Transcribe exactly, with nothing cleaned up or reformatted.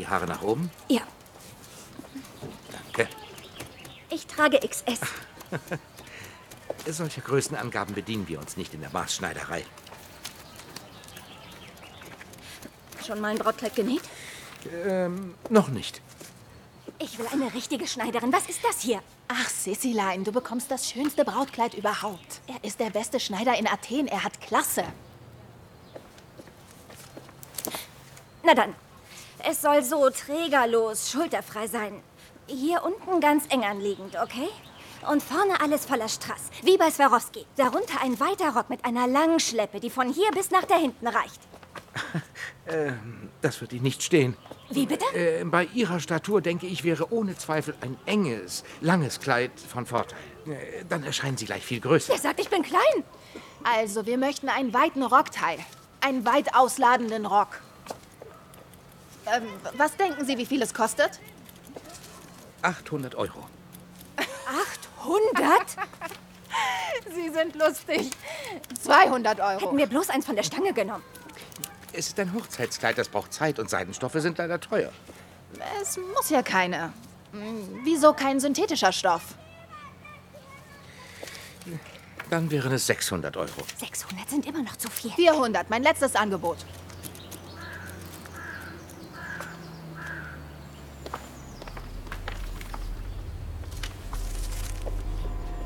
die Haare nach oben? Ja. Danke. Ich trage X S. Solche Größenangaben bedienen wir uns nicht in der Maßschneiderei. Schon mal ein Brautkleid genäht? Ähm, noch nicht. Ich will eine richtige Schneiderin. Was ist das hier? Ach, Sisselein, du bekommst das schönste Brautkleid überhaupt. Er ist der beste Schneider in Athen. Er hat Klasse. Na dann. Es soll so trägerlos, schulterfrei sein. Hier unten ganz eng anliegend, okay? Und vorne alles voller Strass, wie bei Swarovski. Darunter ein weiter Rock mit einer langen Schleppe, die von hier bis nach da hinten reicht. ähm, das wird Ihnen nicht stehen. Wie bitte? Äh, bei Ihrer Statur, denke ich, wäre ohne Zweifel ein enges, langes Kleid von Vorteil. Äh, dann erscheinen Sie gleich viel größer. Der sagt, ich bin klein. Also, wir möchten einen weiten Rockteil. Einen weit ausladenden Rock. Ähm, was denken Sie, wie viel es kostet? achthundert Euro. achthundert? Sie sind lustig. zweihundert Euro. Hätten wir bloß eins von der Stange genommen. Es ist ein Hochzeitskleid, das braucht Zeit und Seidenstoffe sind leider teuer. Es muss ja keine. Hm, Wieso kein synthetischer Stoff? Dann wären es sechshundert Euro. sechshundert sind immer noch zu viel. vierhundert, mein letztes Angebot.